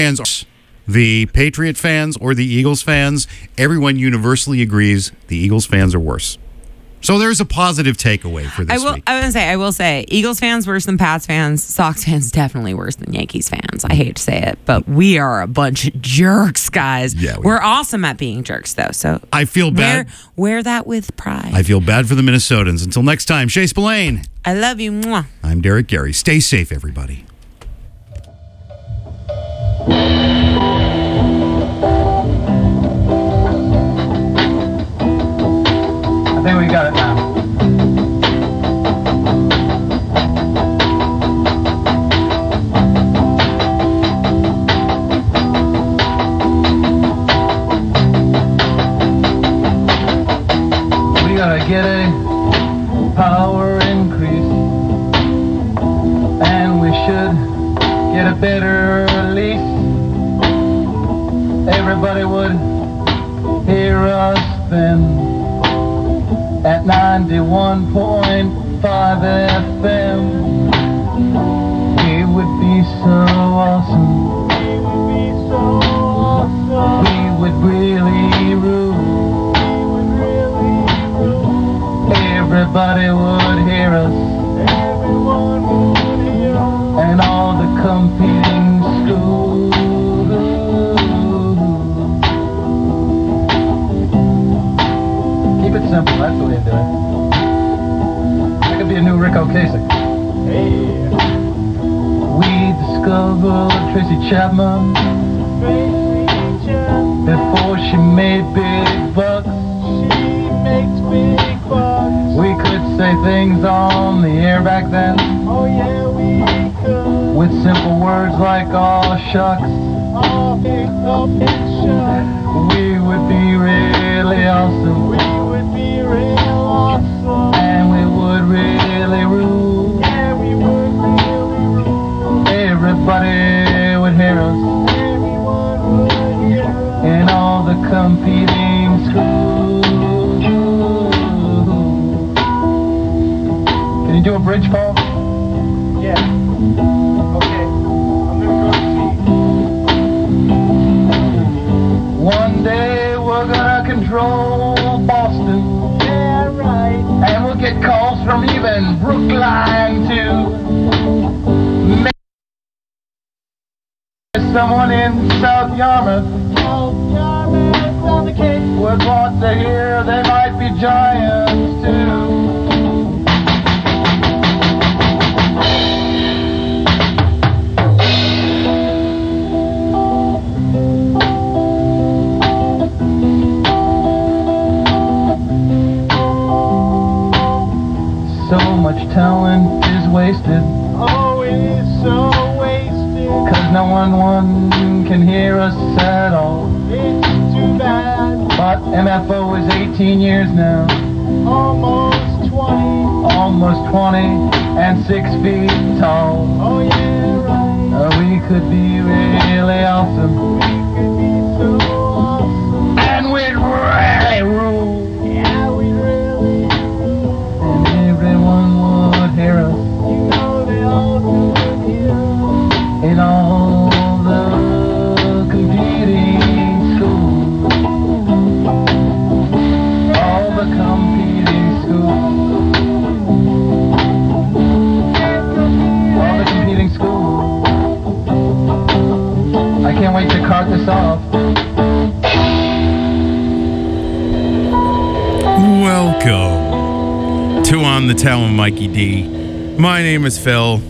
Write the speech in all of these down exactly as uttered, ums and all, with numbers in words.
fans are the Patriot fans or the Eagles fans, everyone universally agrees the Eagles fans are worse. So there's a positive takeaway for this I will. week. I will say. I will say. Eagles fans worse than Pats fans. Sox fans definitely worse than Yankees fans. I hate to say it, but we are a bunch of jerks, guys. Yeah, we we're are. awesome at being jerks, though. So I feel bad. Wear, wear that with pride. I feel bad for the Minnesotans. Until next time, Shea Spillane. I love you. Mwah. I'm Derek Gary. Stay safe, everybody. I think we got it now. We gotta get a power increase, and we should get a better lease. Everybody would hear us then at ninety-one point five F M. It would be so awesome. It would be so awesome. We would really rule. We would really rule. Everybody would hear us. Everyone would hear us. And all the competing schools. Keep it simple, that's the way to do it. That could be a new Rick Ocasek. Hey. We discovered Tracy Chapman. Tracy Chapman. Before she made big bucks. She makes big bucks. We could say things on the air back then. Oh yeah, we could. With simple words like aw shucks. Aw big, aw big shucks. We would be really awesome. We would be real awesome. And we would really rule. Yeah, we would really rule. Everybody would hear us. Everyone would hear us. In all the competing schools. Can you do a bridge, Paul? Yeah. Okay. I'm gonna go see. One day we're gonna control Boston. Yeah, right. And we'll get calls from even Brookline too. Maybe someone in South Yarmouth. South Yarmouth on the Cape would want to hear they might be giants too. So much talent is wasted. Oh, it is so wasted. Cause no one, one can hear us at all. It's too bad. But M F O is eighteen years now. Almost twenty. Almost twenty and six feet tall. Oh yeah, right. Uh, we could be really awesome. We could be so awesome. And we'd really rule. Yeah, we'd really rule. And everyone would hear us. You know they all could hear us. In all the competing schools. All the competing schools. All the competing schools. I can't wait to cart this off. Welcome to On the Town with Mikey D. My name is Phil.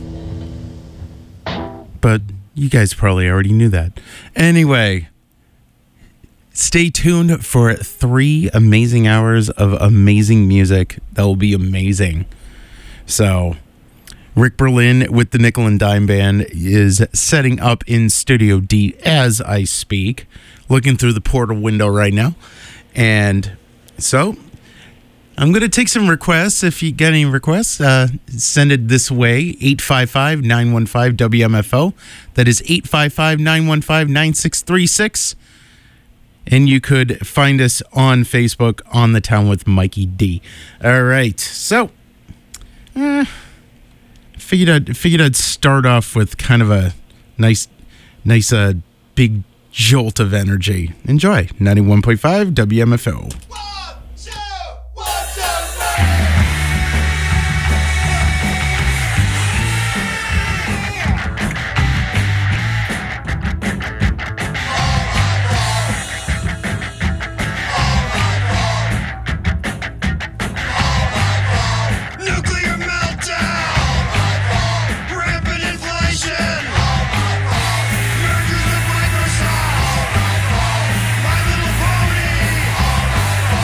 But you guys probably already knew that. Anyway, stay tuned for three amazing hours of amazing music that will be amazing. So, Rick Berlin with the Nickel and Dime Band is setting up in Studio D as I speak. Looking through the portal window right now. And so, I'm going to take some requests. If you get any requests, uh, send it this way, eight five five, nine one five, W M F O. That is eight five five, nine one five, nine six three six. And you could find us on Facebook, On the Town with Mikey D. All right, so eh, figured I'd, figured I'd start off with kind of a nice, nice uh, big jolt of energy. Enjoy. ninety-one point five W M F O. Microsoft, My Little Pony,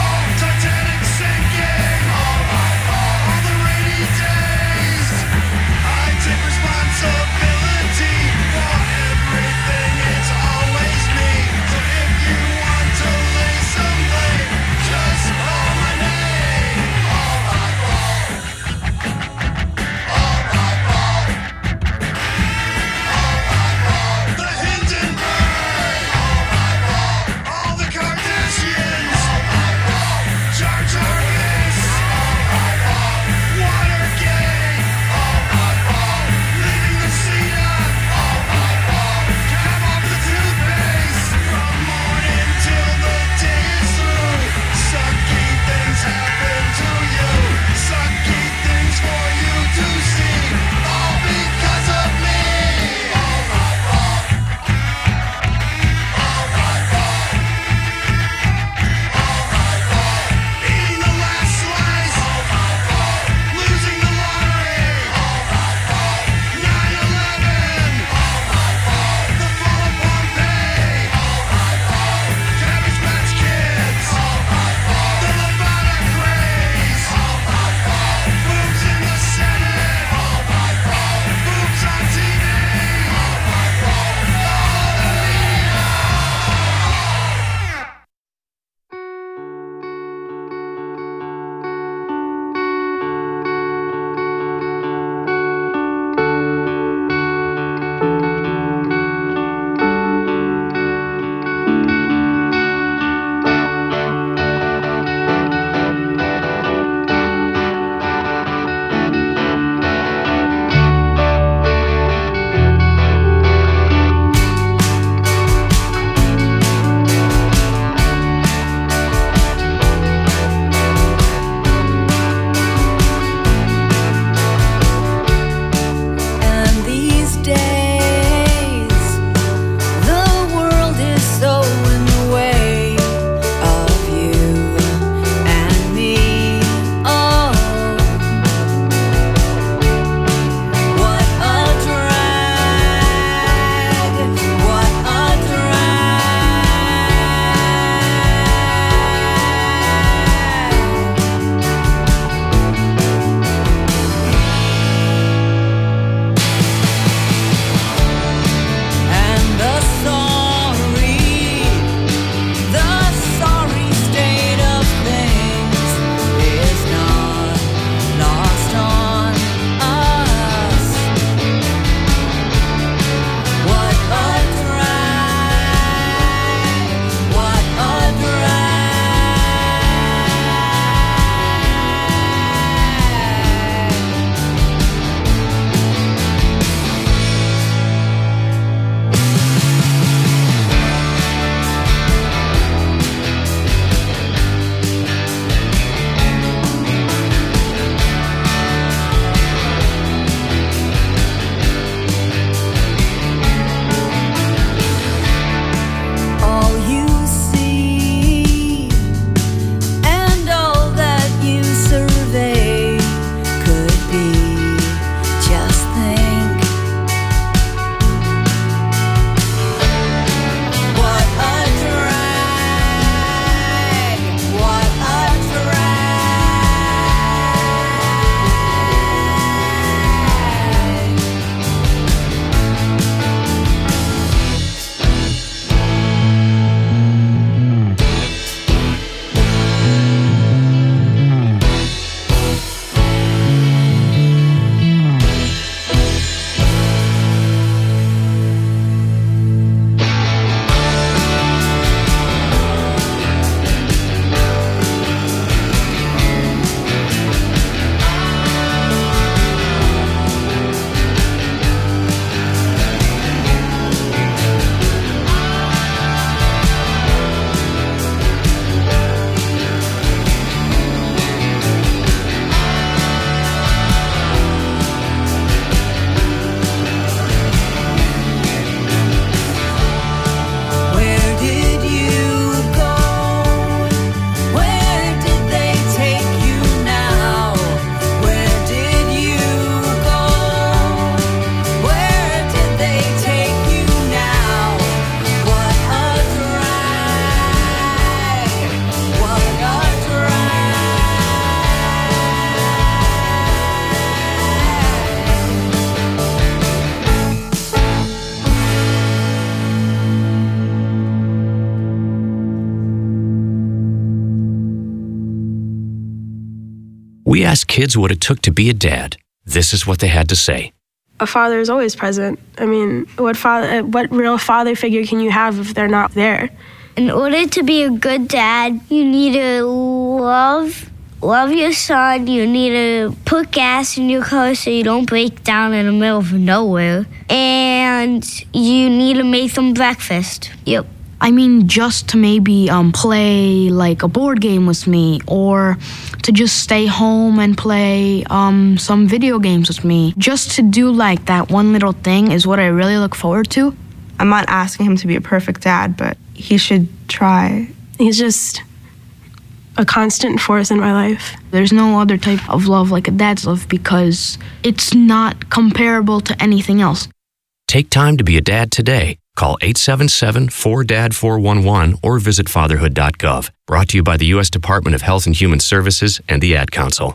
We asked kids what it took to be a dad. This is what they had to say. A father is always present. I mean, what father, what real father figure can you have if they're not there? In order to be a good dad, you need to love, love your son. You need to put gas in your car so you don't break down in the middle of nowhere. And you need to make them breakfast. Yep. I mean, just to maybe um, play like a board game with me, or to just stay home and play um, some video games with me. Just to do like that one little thing is what I really look forward to. I'm not asking him to be a perfect dad, but he should try. He's just a constant force in my life. There's no other type of love like a dad's love because it's not comparable to anything else. Take time to be a dad today. Call eight seven seven, four D A D, four one one or visit fatherhood dot gov. Brought to you by the U S Department of Health and Human Services and the Ad Council.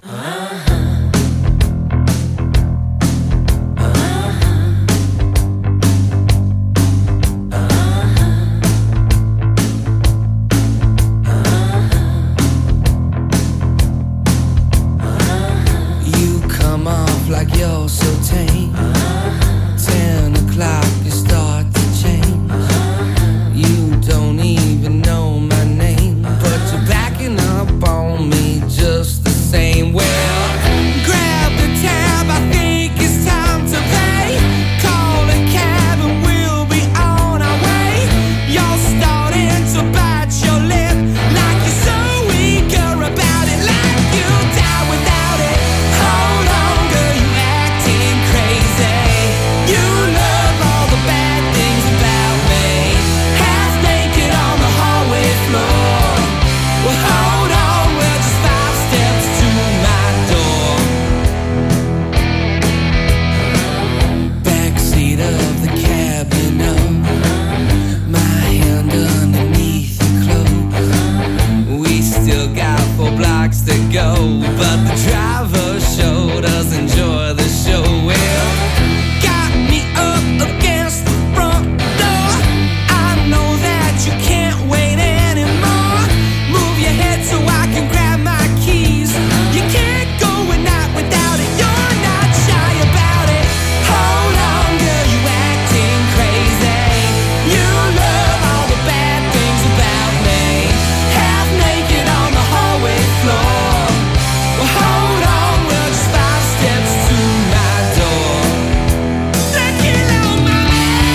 You come off like you're so tame. Ten o'clock, you start to change. You don't even know my name, but you're backing up on me just the same. Well, grab the tab, I think it's time to pay. Call a cab and we'll be on our way. You're starting to bite your lip like you're so eager about it, like you die without it. Hold on, girl, you acting crazy. You love all the bad things about me. Half naked on the hallway floor. Well, hold on, we're just five steps to my door. Backseat of the cab, you know. My hand underneath your clothes. We still got four blocks to go, but the driver sure does enjoy the show. Well, got me up against the front door. I know that you can't wait anymore. Move your head so I can grab my keys. You can't go a night without it. You're not shy about it. Hold on, girl, you acting crazy. You love all the bad things about me. Half naked on the hallway floor. Well, hold on, we're just five steps to my door. Tequila on my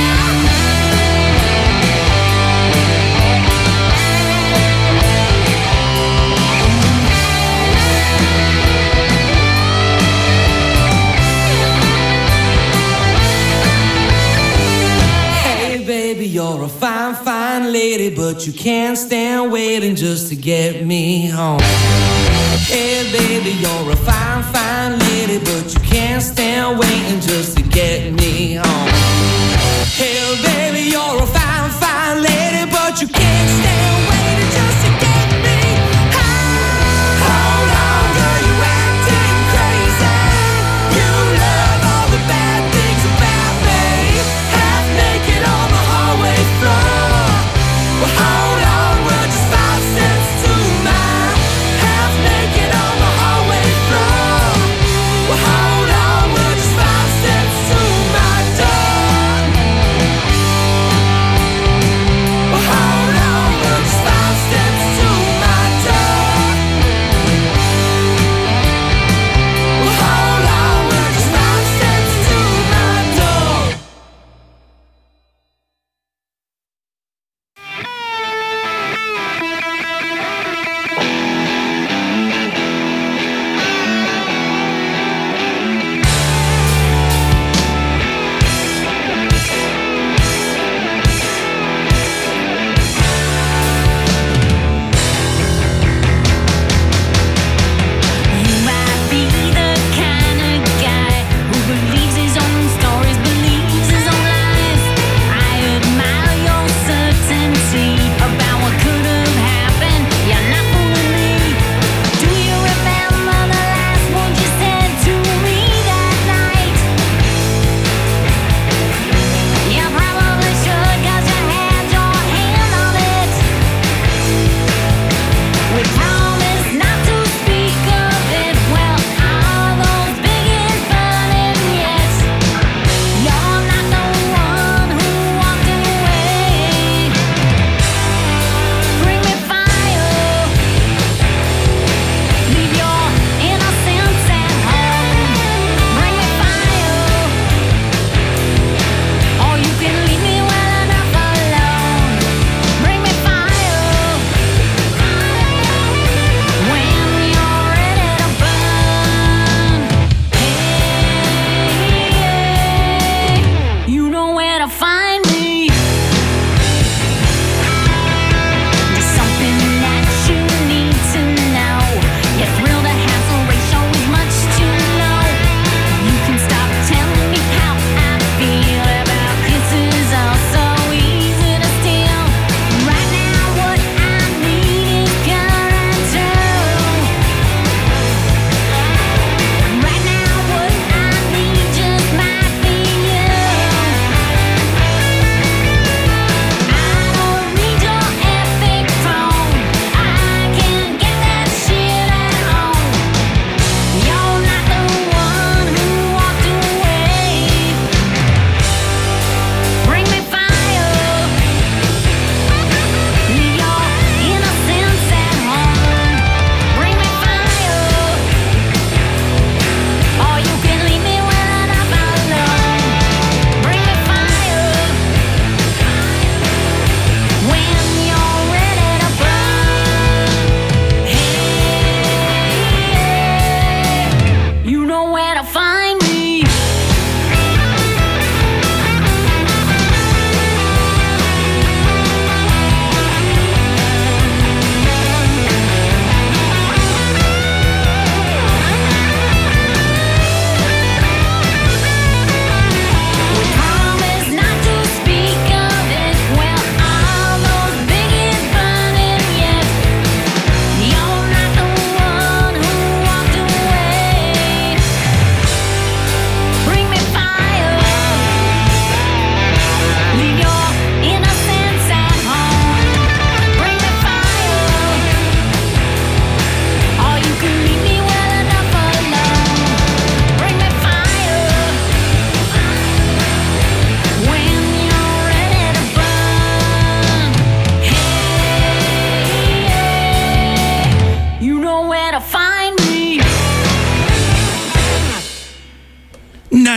Hey baby, you're a fine, fine lady, but you can't stand waiting just to get me home. Hey baby, you're a fine, fine lady, but you can't stand waiting just to get me home. Hey baby, you're a fine, fine lady, but you can't stand waiting just to get me home. Hold on, girl, you acting crazy. You love all the bad things about me. Half naked on the hallway floor. Well, hold on, we're just five steps to my half naked on the hallway floor. Well, hold on, we're just five steps to my door.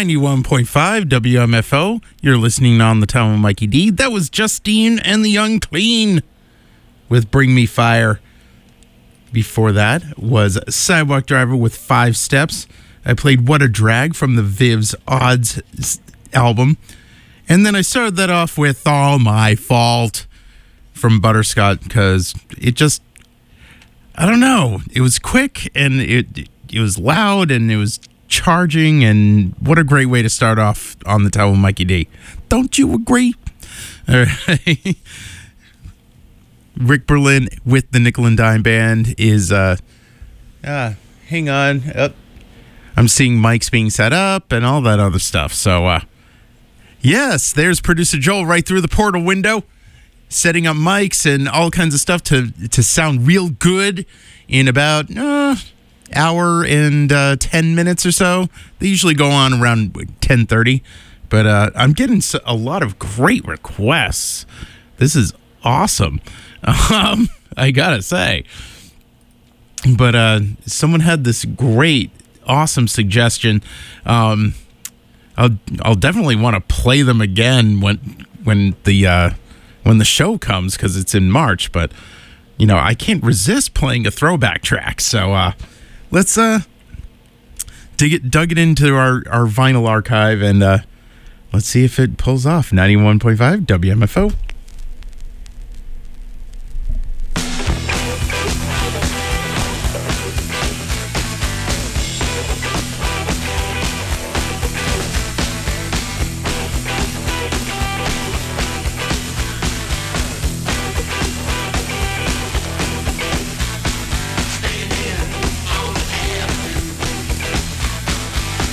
ninety-one point five W M F O. You're listening on the Town with Mikey D. That was Justine and the Young Clean with Bring Me Fire. Before that was Sidewalk Driver with Five Steps. I played What a Drag from the Viv's Odds album. And then I started that off with All My Fault from Butterscotch because it just, I don't know, it was quick and it it was loud and it was charging, and what a great way to start off on the Town with Mikey D. Don't you agree? All right. Rick Berlin with the Nickel and Dime Band is, uh, uh hang on. Oh, I'm seeing mics being set up and all that other stuff. So, uh, yes, there's producer Joel right through the portal window, setting up mics and all kinds of stuff to, to sound real good in about, uh, hour and uh, ten minutes or so. They usually go on around ten thirty, but uh, I'm getting a lot of great requests. This is awesome. Um, I gotta say. But uh, someone had this great, awesome suggestion. Um, I'll I'll definitely want to play them again when when the uh, when the show comes because it's in March. But you know I can't resist playing a throwback track. So. Uh, Let's uh dig it, dug it into our, our vinyl archive, and uh, let's see if it pulls off. ninety-one point five W M F O.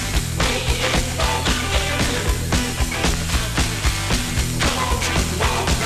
Walk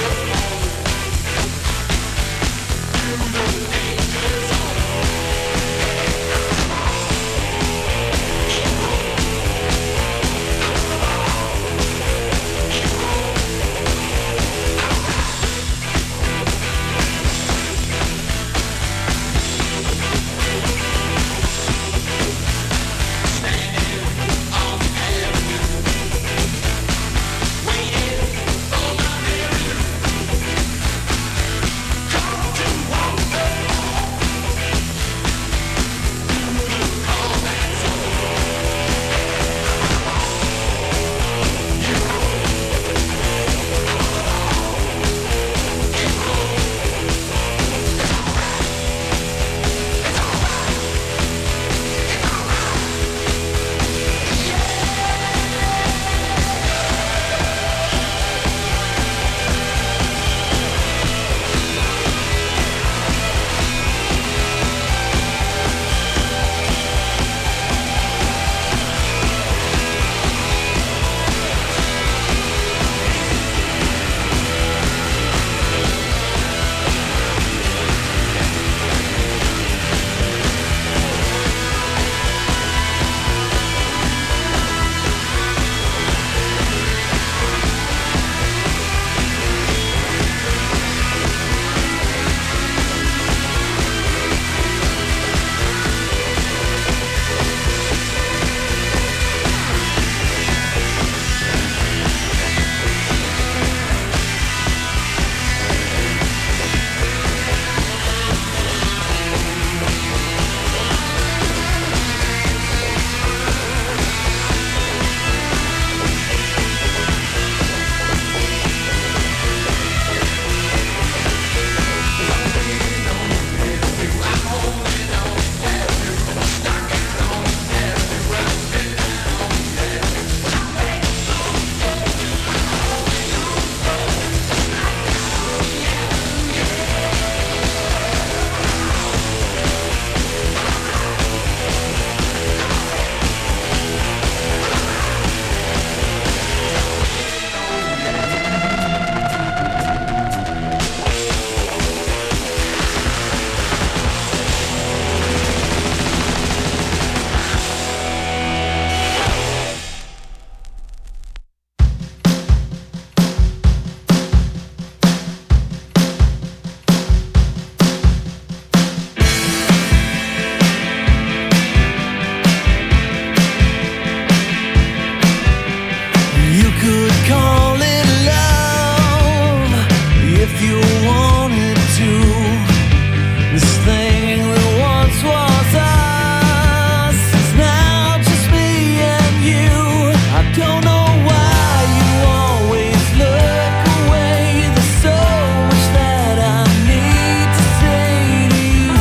you wanted to. This thing that once was us is now just me and you. I don't know why you always look away. There's so much that I need to say to you.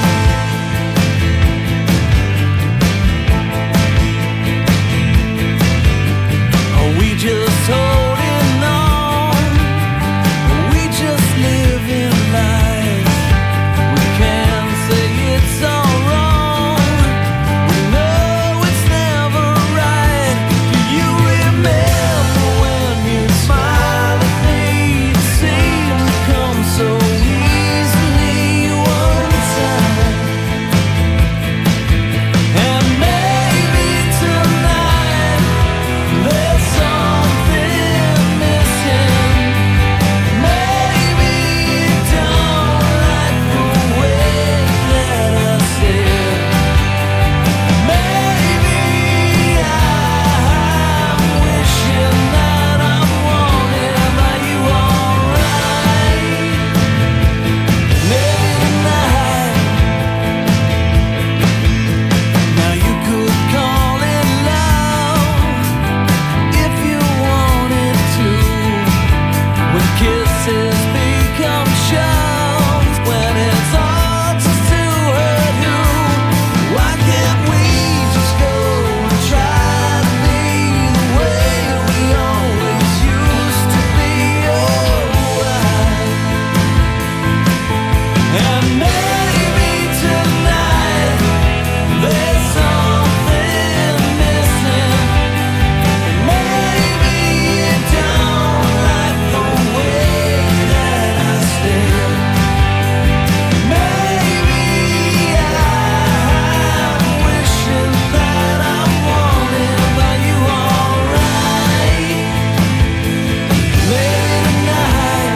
Are we just holding on? Are we just living life? We can't say it's all wrong. We know it's never right. Do you remember when you smiled at me? It seemed to come so easily one time. And maybe tonight there's something missing. Maybe you don't like the way that I said. Maybe I'm wishing that I'm wanted. Are you alright? Maybe tonight. Now you could call it love if you wanted to. When kisses become shows, when it's all just to hurt who? Why can't we just go and try to be the way we always used to be? Alright. And maybe tonight there's something missing. Maybe you don't like the way that I said. Maybe I'm wishing that I'm wanted. Are you alright? Maybe tonight.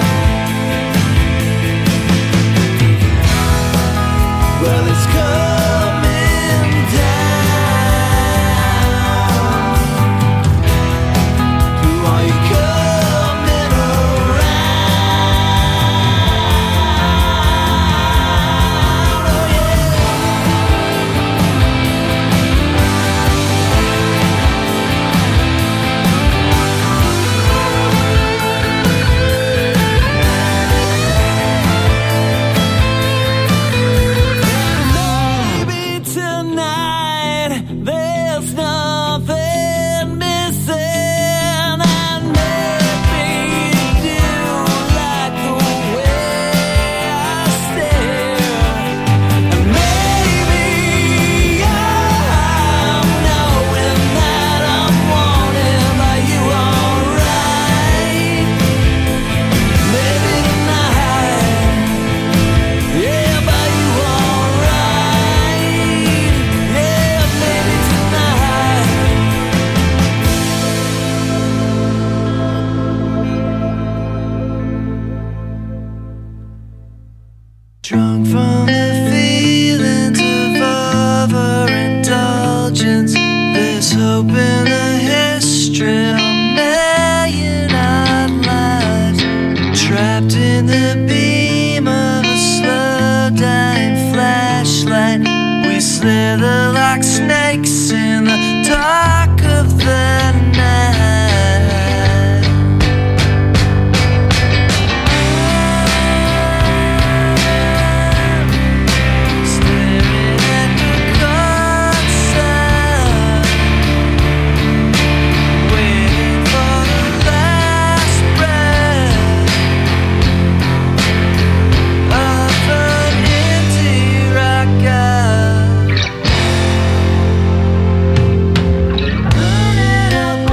Well, it's coming down. To are you coming around? Oh yeah. Maybe tonight there's nothing missing. And maybe you do like the way I stare. And maybe I'm knowing that I'm wanted. Are you alright? Maybe tonight. Yeah, but you alright? Yeah, maybe tonight. Drunk from the feelings of overindulgence, there's hope in the history of a million odd lives. Trapped in the beam of a slow dying flashlight, we slither like snakes in the dark of the night. Staring at the concert, waiting for the last breath of an indie rocker. Running up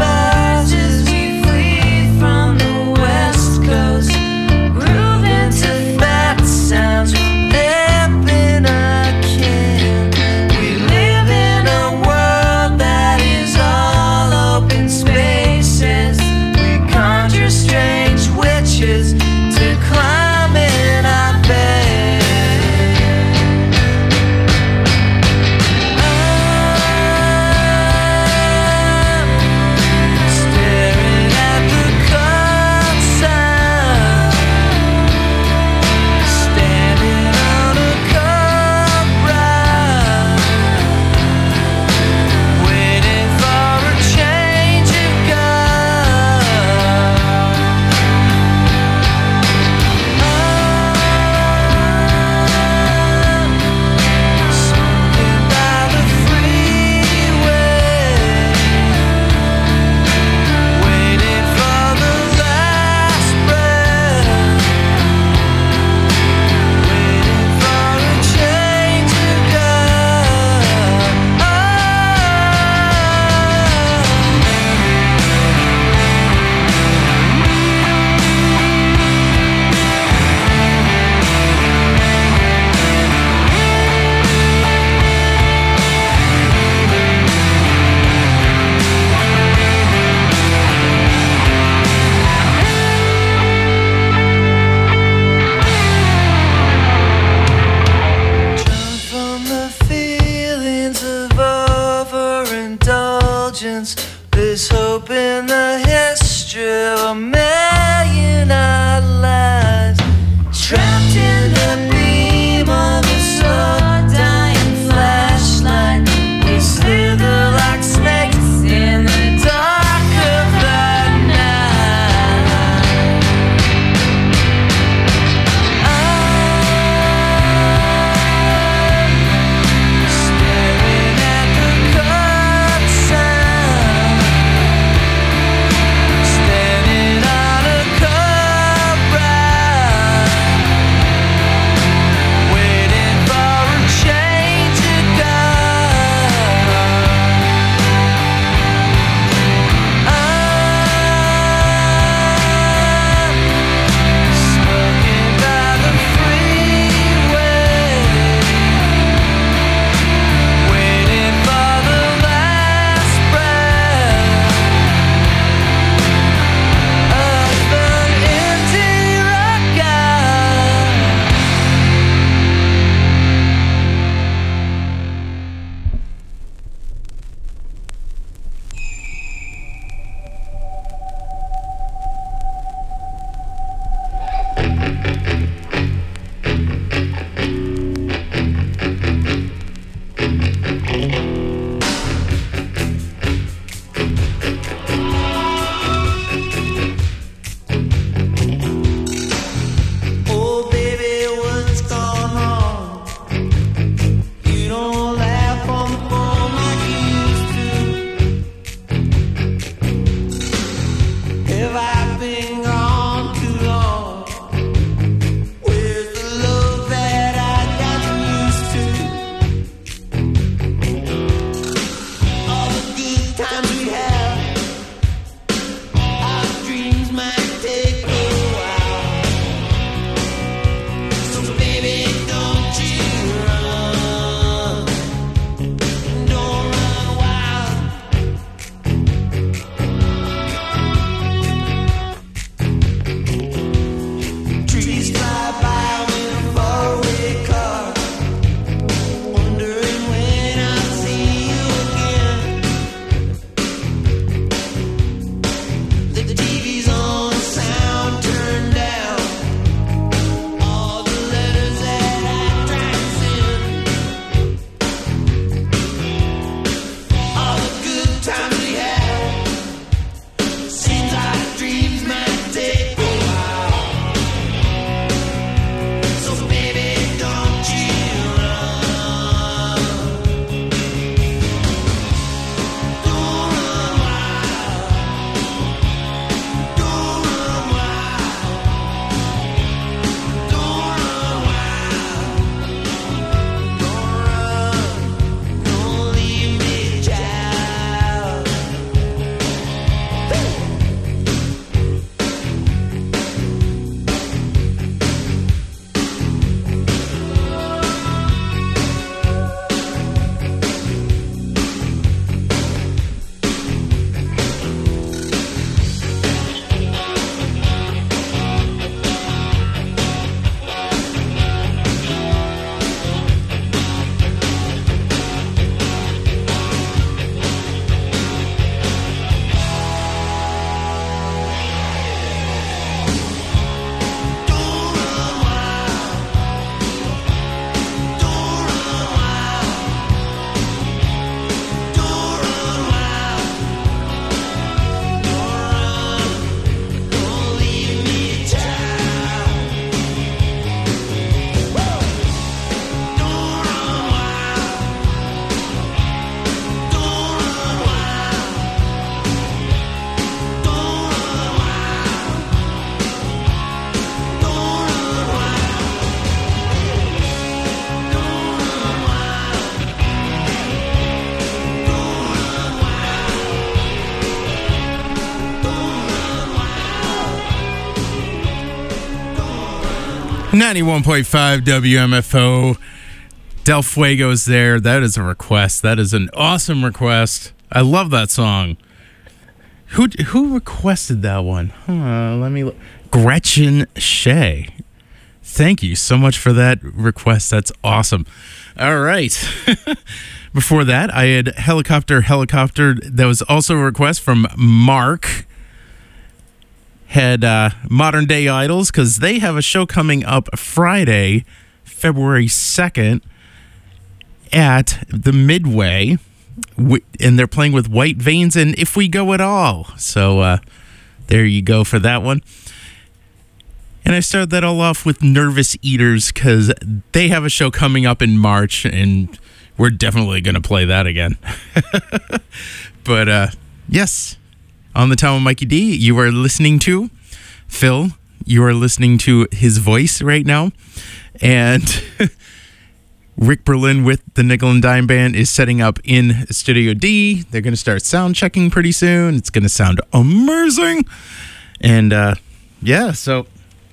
ninety-one point five W M F O. Del Fuego's there. That is a request. That is an awesome request. I love that song. Who who requested that one? Huh, let me look. Gretchen Shea. Thank you so much for that request. That's awesome. All right. Before that, I had Helicopter Helicopter. That was also a request from Mark. Had uh, Modern Day Idols, because they have a show coming up Friday, February second, at the Midway. And they're playing with White Veins and If We Go At All. So uh, there you go for that one. And I started that all off with Nervous Eaters, because they have a show coming up in March, and we're definitely going to play that again. But uh, yes, on the Time with Mikey D, you are listening to Phil. You are listening to his voice right now. And Rick Berlin with the Nickel and Dime Band is setting up in Studio D. They're going to start sound checking pretty soon. It's going to sound amazing. And uh, yeah, so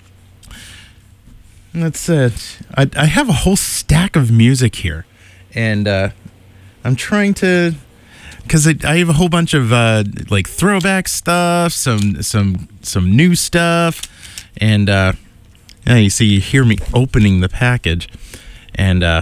that's it. I, I have a whole stack of music here. And uh, I'm trying to, because I, I have a whole bunch of uh, like throwback stuff, some some some new stuff. And uh, yeah, you see, you hear me opening the package. And uh,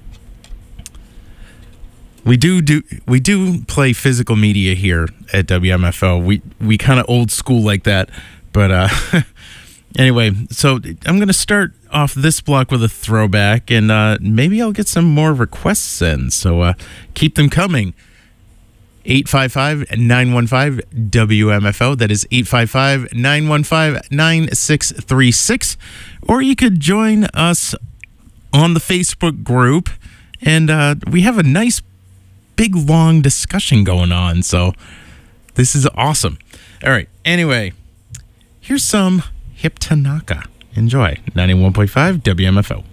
we do do we do play physical media here at W M F O. We we kind of old school like that, but uh, anyway. So I'm gonna start off this block with a throwback, and uh, maybe I'll get some more requests in. So uh, keep them coming. eight five five, nine one five, W M F O. That is eight five five, nine one five, nine six three six. Or you could join us on the Facebook group, and uh, we have a nice big long discussion going on, so this is awesome. All right, anyway, here's some Hip Tanaka. Enjoy. ninety-one point five W M F O.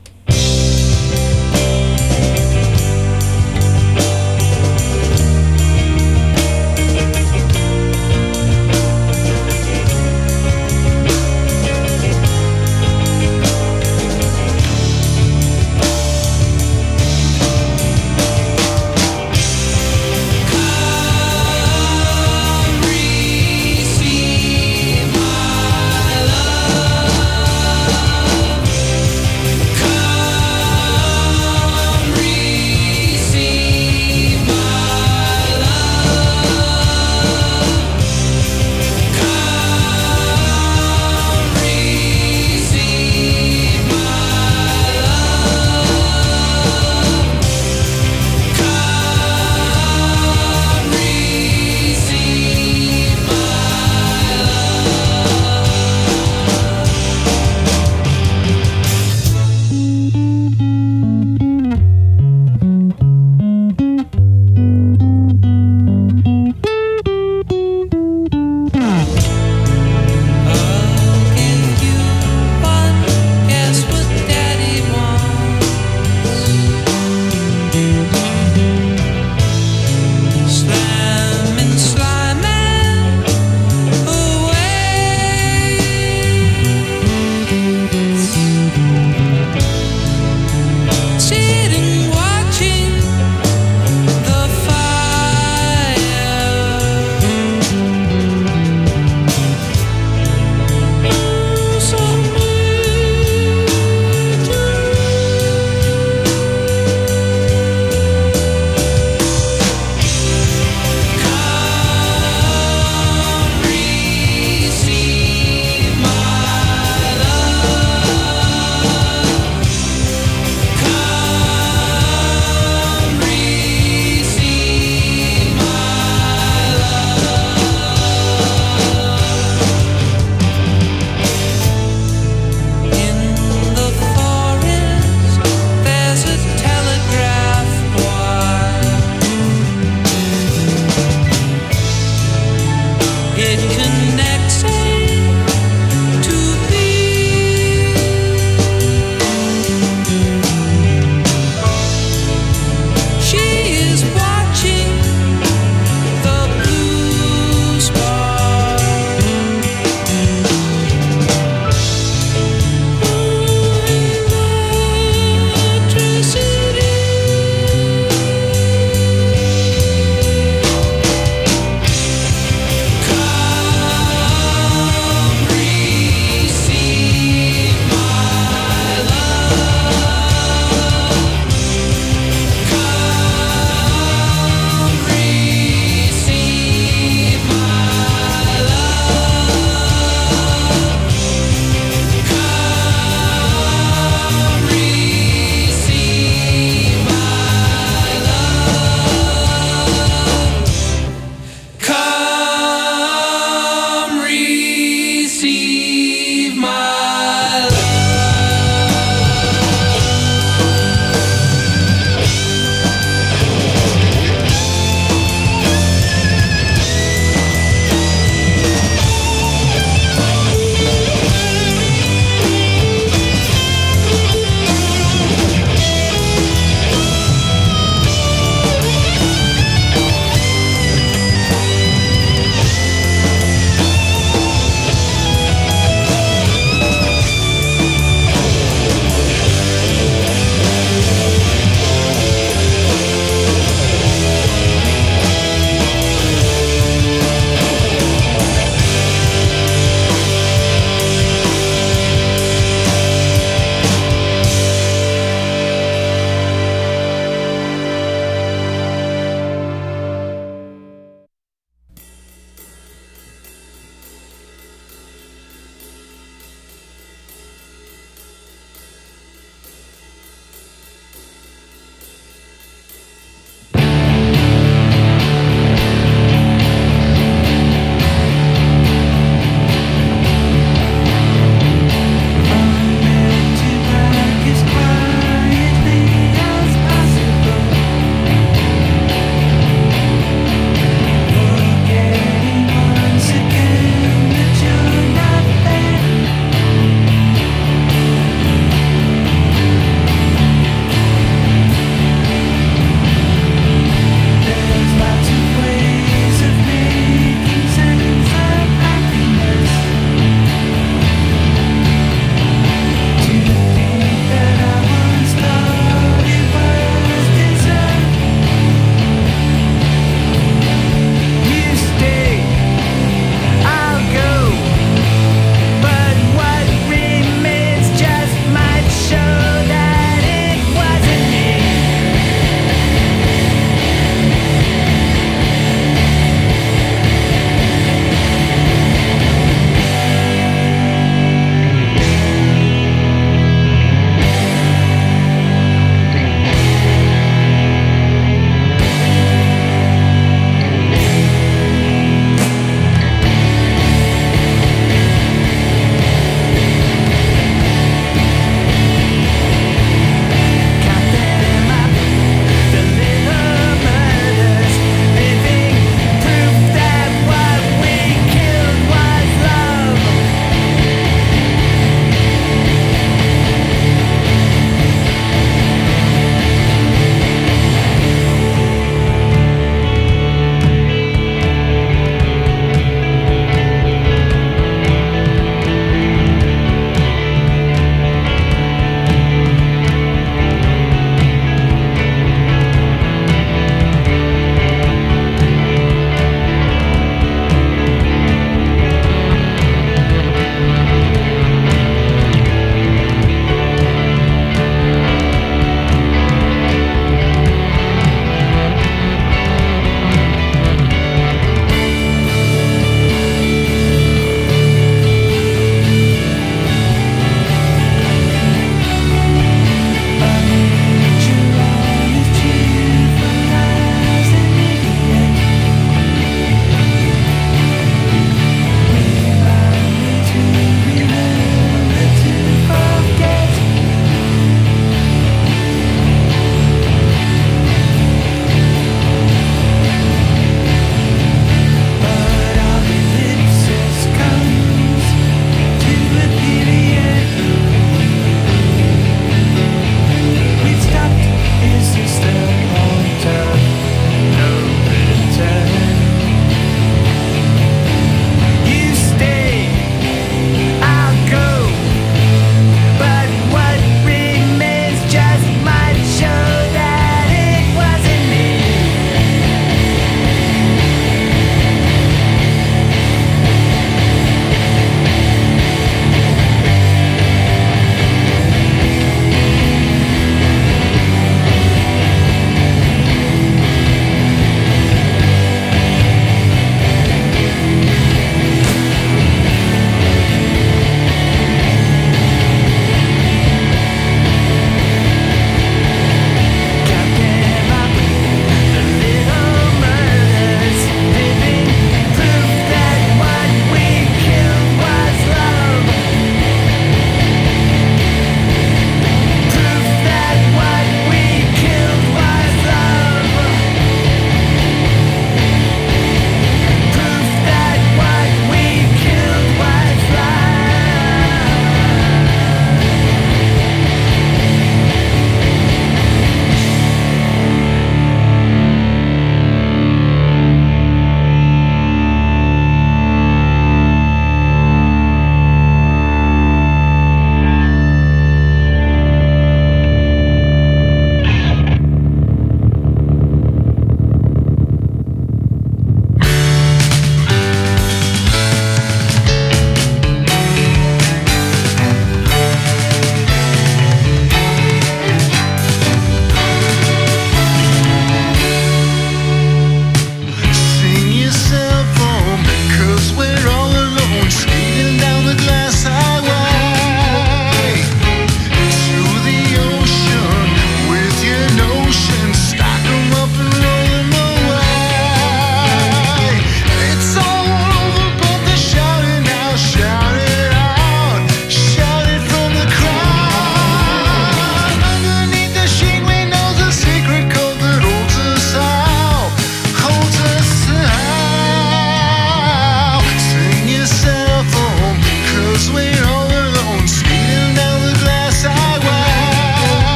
Come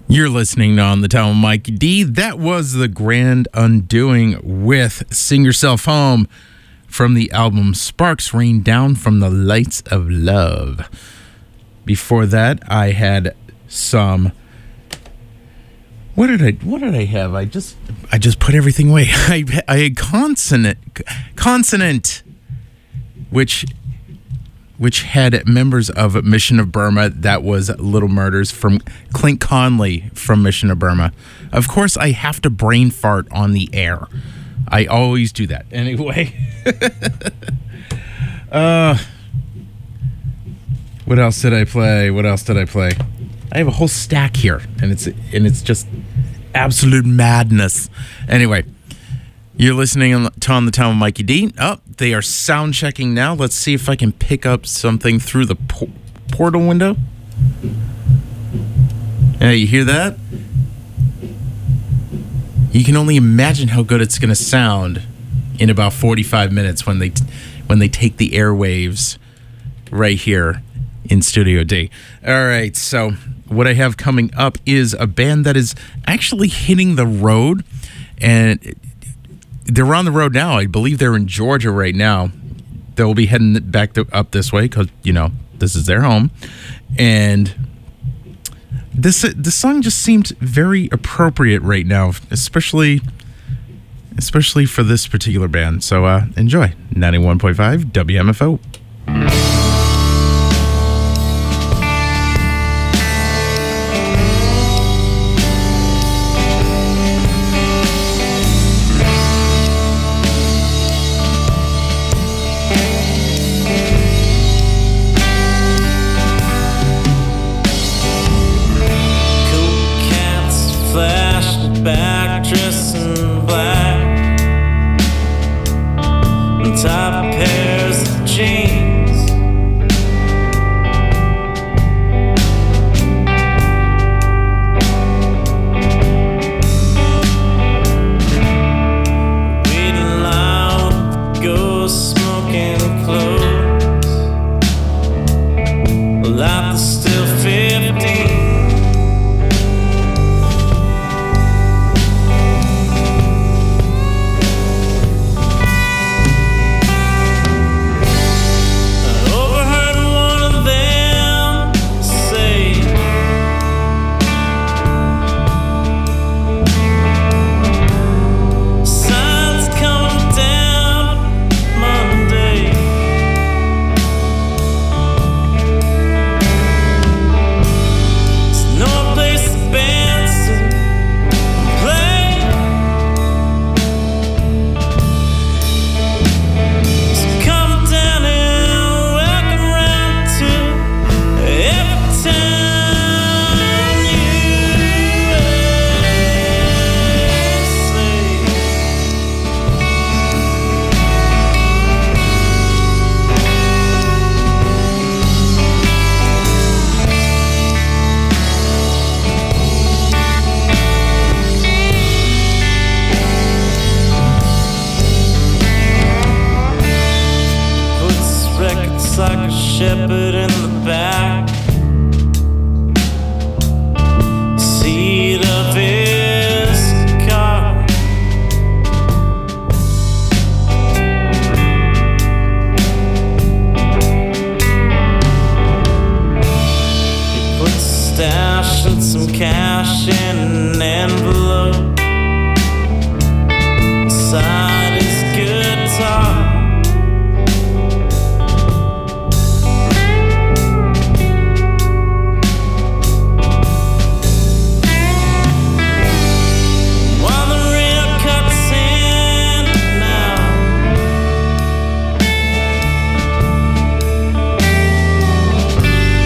You're listening on the Town with Mikey D. That was The Grand Undoing with Sing Yourself Home from the album Sparks Rain Down from the Lights of Love. Before that, I had some... What did I what did I have? I just I just put everything away. I I had consonant consonant which which had members of Mission of Burma. That was Little Murders from Clint Conley from Mission of Burma. Of course, I have to brain fart on the air. I always do that. Anyway. uh, what else did I play? What else did I play? I have a whole stack here, and it's and it's just absolute madness. Anyway. You're listening on, to On the Town with Mikey D. Oh, they are sound checking now. Let's see if I can pick up something through the po- portal window. Hey, you hear that? You can only imagine how good it's going to sound in about forty-five minutes when they t- when they take the airwaves right here in Studio D. All right, so what I have coming up is a band that is actually hitting the road, and it, they're on the road now. I believe they're in Georgia right now. They'll be heading back to, up this way because, you know, this is their home. And this this song just seemed very appropriate right now, especially especially for this particular band. So uh, enjoy. ninety-one point five W M F O. Top pairs of jeans, waiting loud, go smoking clothes. Life is still fifteen. Like a shepherd in the back seat of his car. He puts a stash and some cash in an envelope inside his guitar.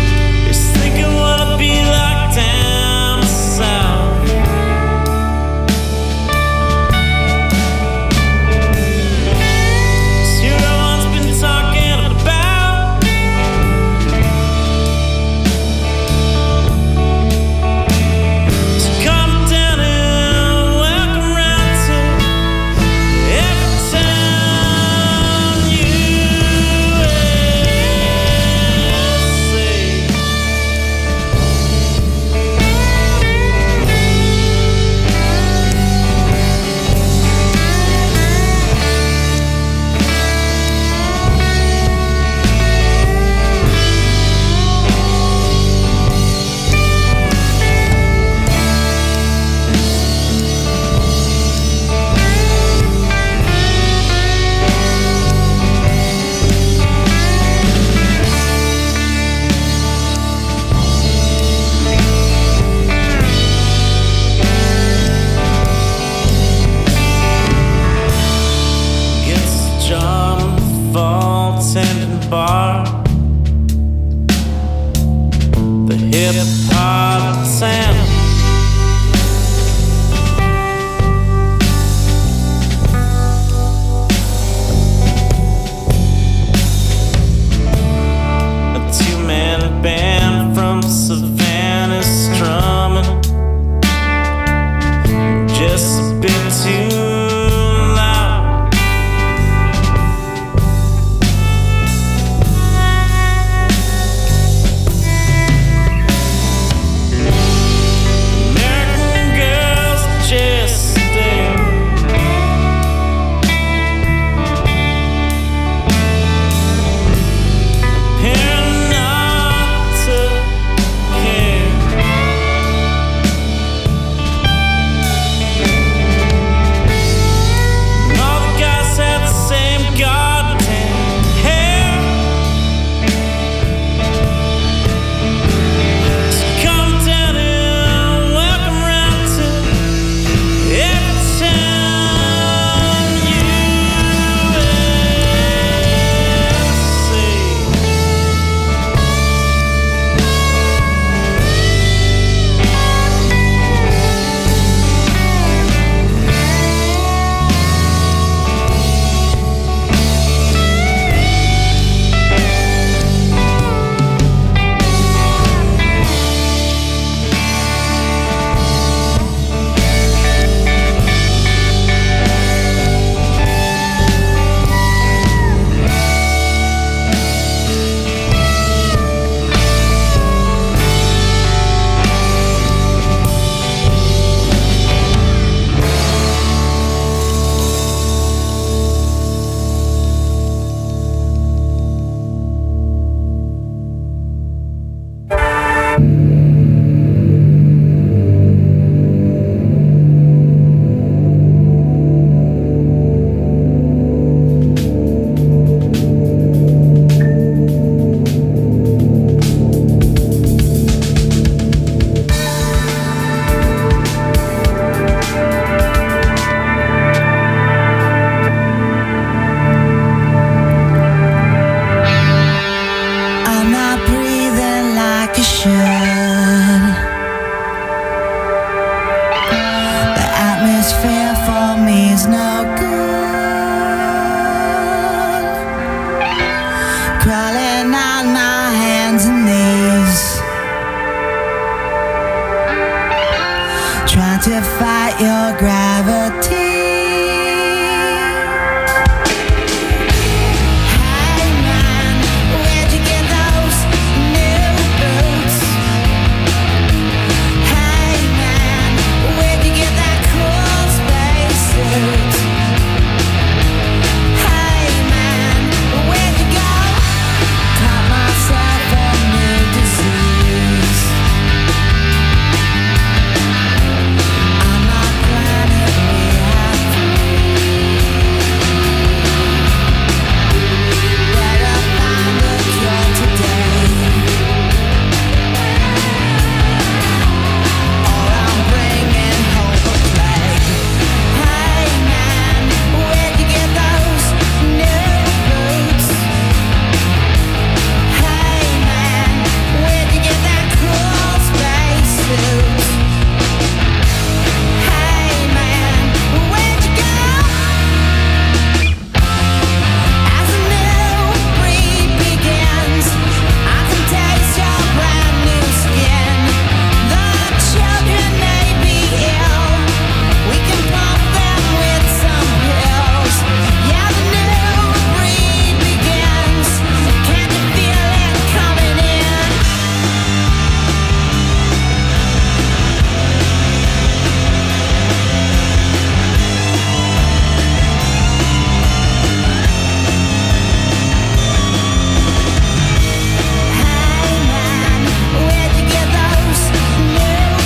South much fear for me is no good. Crawling on my hands and knees, trying to fight your gravity.